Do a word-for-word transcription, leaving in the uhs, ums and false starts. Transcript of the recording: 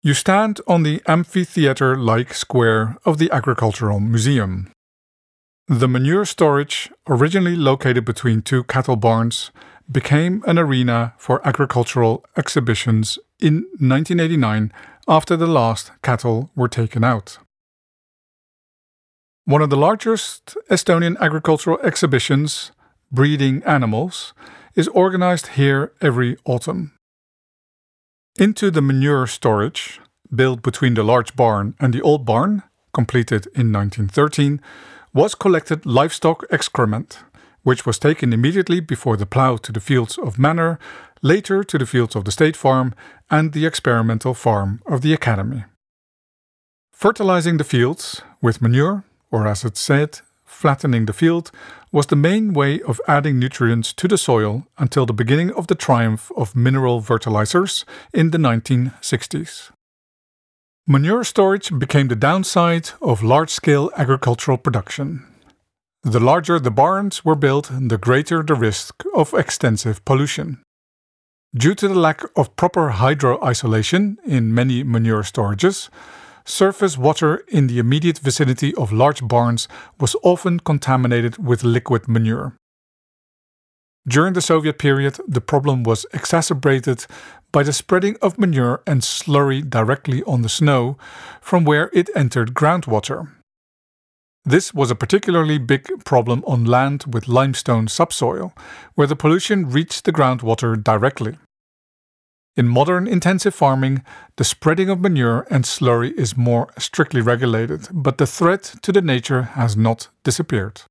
You stand on the amphitheater-like square of the Agricultural Museum. The manure storage, originally located between two cattle barns, became an arena for agricultural exhibitions in nineteen eighty-nine after the last cattle were taken out. One of the largest Estonian agricultural exhibitions, Breeding Animals, is organized here every autumn. Into the manure storage, built between the large barn and the old barn, completed in nineteen thirteen, was collected livestock excrement, which was taken immediately before the plough to the fields of Manor, later to the fields of the State Farm and the experimental farm of the Academy. Fertilizing the fields with manure, or as it said, flattening the field, was the main way of adding nutrients to the soil until the beginning of the triumph of mineral fertilizers in the nineteen sixties. Manure storage became the downside of large-scale agricultural production. The larger the barns were built, the greater the risk of extensive pollution. Due to the lack of proper hydro-isolation in many manure storages, surface water in the immediate vicinity of large barns was often contaminated with liquid manure. During the Soviet period, the problem was exacerbated by the spreading of manure and slurry directly on the snow, from where it entered groundwater. This was a particularly big problem on land with limestone subsoil, where the pollution reached the groundwater directly. In modern intensive farming, the spreading of manure and slurry is more strictly regulated, but the threat to the nature has not disappeared.